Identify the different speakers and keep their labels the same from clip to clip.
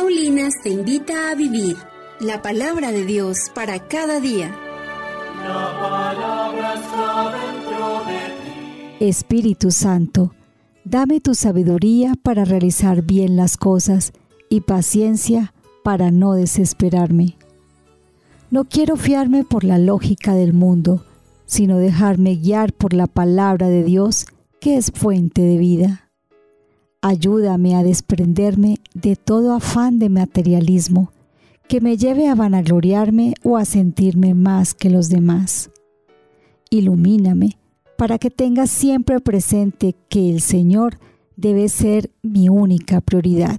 Speaker 1: Paulinas te invita a vivir la palabra de Dios para cada día.
Speaker 2: La palabra está dentro de ti.
Speaker 3: Espíritu Santo, dame tu sabiduría para realizar bien las cosas y paciencia para no desesperarme. No quiero fiarme por la lógica del mundo, sino dejarme guiar por la palabra de Dios, que es fuente de vida. Ayúdame a desprenderme de todo afán de materialismo que me lleve a vanagloriarme o a sentirme más que los demás. Ilumíname para que tenga siempre presente que el Señor debe ser mi única prioridad.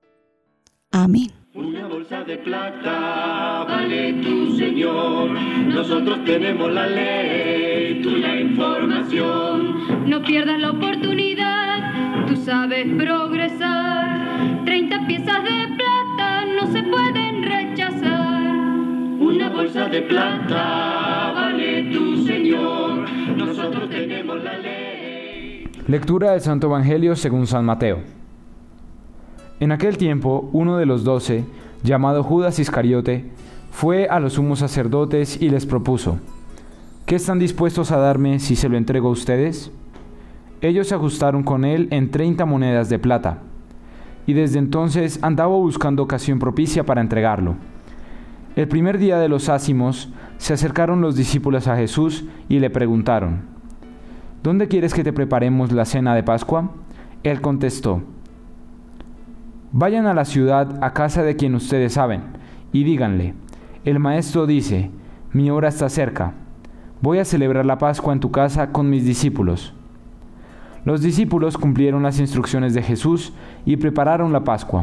Speaker 3: Amén.
Speaker 2: Una bolsa de plata vale tu Señor. Nosotros tenemos la ley, tú la información.
Speaker 4: No pierdas la oportunidad, tú sabes progresar. 30 piezas de plata no se pueden rechazar.
Speaker 2: Una bolsa de plata vale tu Señor. Nosotros tenemos la ley.
Speaker 5: Lectura del Santo Evangelio según San Mateo. En aquel tiempo, uno de los 12, llamado Judas Iscariote, fue a los sumos sacerdotes y les propuso: ¿qué están dispuestos a darme si se lo entrego a ustedes? Ellos se ajustaron con él en 30 monedas de plata, y desde entonces andaba buscando ocasión propicia para entregarlo. El primer día de los ácimos, se acercaron los discípulos a Jesús y le preguntaron: ¿dónde quieres que te preparemos la cena de Pascua? Él contestó: vayan a la ciudad, a casa de quien ustedes saben, y díganle: el maestro dice, mi hora está cerca, voy a celebrar la Pascua en tu casa con mis discípulos. Los discípulos cumplieron las instrucciones de Jesús y prepararon la Pascua.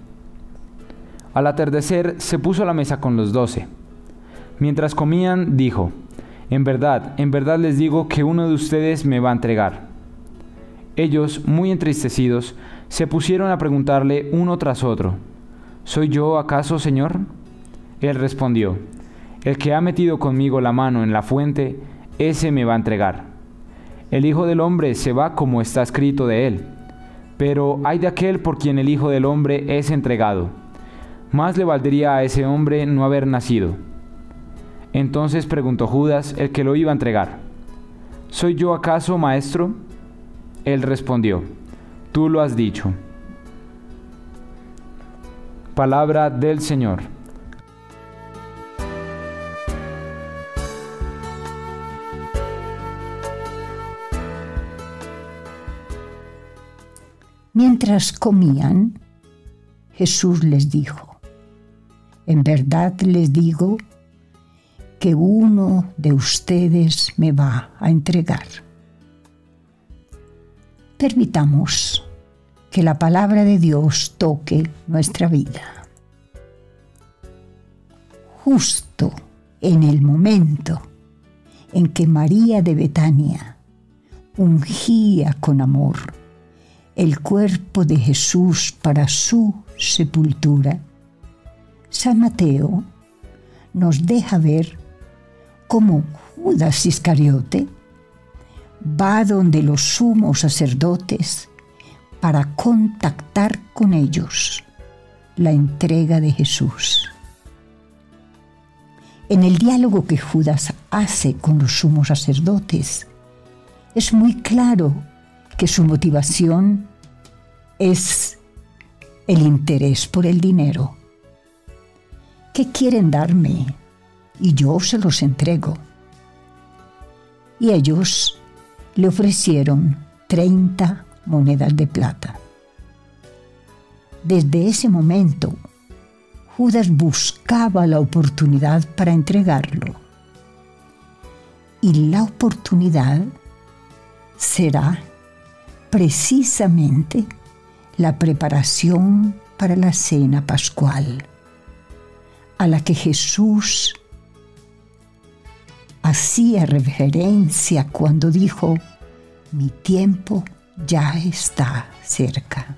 Speaker 5: Al atardecer se puso a la mesa con los 12. Mientras comían, dijo: en verdad les digo que uno de ustedes me va a entregar. Ellos, muy entristecidos, se pusieron a preguntarle uno tras otro: ¿soy yo acaso, Señor? Él respondió: el que ha metido conmigo la mano en la fuente, ese me va a entregar. El Hijo del Hombre se va como está escrito de él, pero ay de aquel por quien el Hijo del Hombre es entregado. Más le valdría a ese hombre no haber nacido. Entonces preguntó Judas, el que lo iba a entregar: ¿soy yo acaso, maestro? Él respondió: tú lo has dicho. Palabra del Señor.
Speaker 6: Mientras comían, Jesús les dijo: en verdad les digo que uno de ustedes me va a entregar. Permitamos que la palabra de Dios toque nuestra vida. Justo en el momento en que María de Betania ungía con amor el cuerpo de Jesús para su sepultura, San Mateo nos deja ver cómo Judas Iscariote va donde los sumos sacerdotes para contactar con ellos la entrega de Jesús. En el diálogo que Judas hace con los sumos sacerdotes, es muy claro que su motivación es el interés por el dinero. ¿Qué quieren darme? Y yo se los entrego. Y ellos le ofrecieron 30 monedas de plata. Desde ese momento, Judas buscaba la oportunidad para entregarlo. Y la oportunidad será precisamente la preparación para la cena pascual, a la que Jesús hacía referencia cuando dijo: mi tiempo ya está cerca.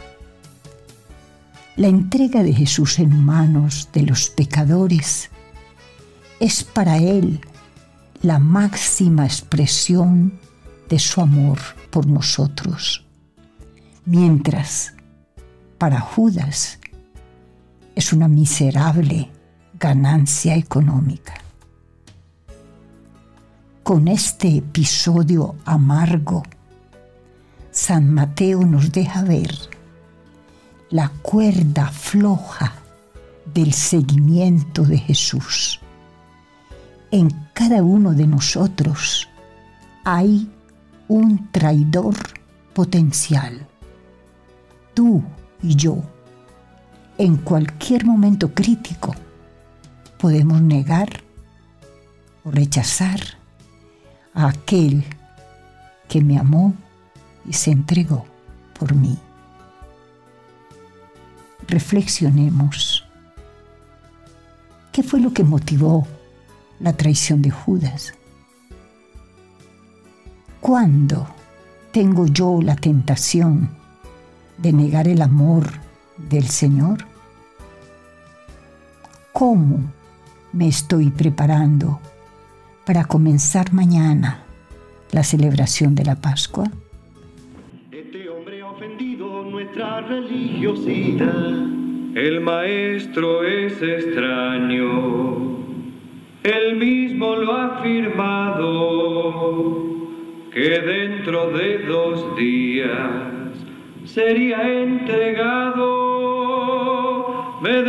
Speaker 6: La entrega de Jesús en manos de los pecadores es para él la máxima expresión de su amor por nosotros, mientras para Judas es una miserable ganancia económica. Con este episodio amargo, San Mateo nos deja ver la cuerda floja del seguimiento de Jesús. En cada uno de nosotros hay un traidor potencial. Tú y yo, en cualquier momento crítico, podemos negar o rechazar a aquel que me amó y se entregó por mí. Reflexionemos. ¿Qué fue lo que motivó la traición de Judas? ¿Cuándo tengo yo la tentación de negar el amor del Señor? ¿Cómo me estoy preparando para comenzar mañana la celebración de la Pascua?
Speaker 2: Este hombre ha ofendido nuestra religiosidad.
Speaker 7: El maestro es extraño, él mismo lo ha afirmado, que dentro de 2 días sería entregado. Me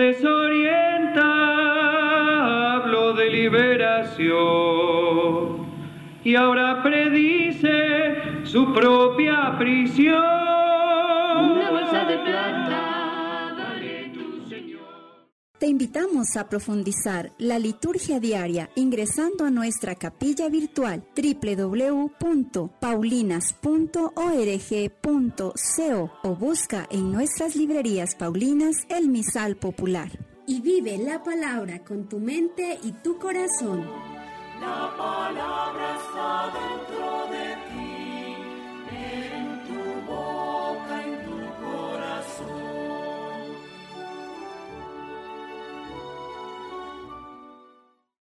Speaker 7: desorienta, hablo de liberación, y ahora predice su propia prisión.
Speaker 4: Una bolsa de plata.
Speaker 1: Te invitamos a profundizar la liturgia diaria ingresando a nuestra capilla virtual www.paulinas.org.co o busca en nuestras librerías paulinas el misal popular.
Speaker 8: Y vive la palabra con tu mente y tu corazón.
Speaker 2: La palabra